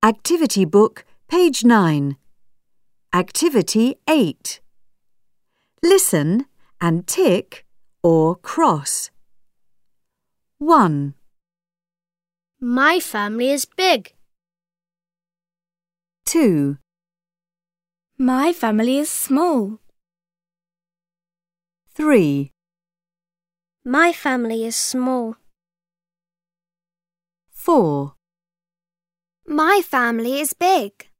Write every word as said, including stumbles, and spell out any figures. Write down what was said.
Activity Book, page nine. Activity eight. Listen and tick or cross. one. My family is big. two. My family is small. three. My family is small. four. My family is big.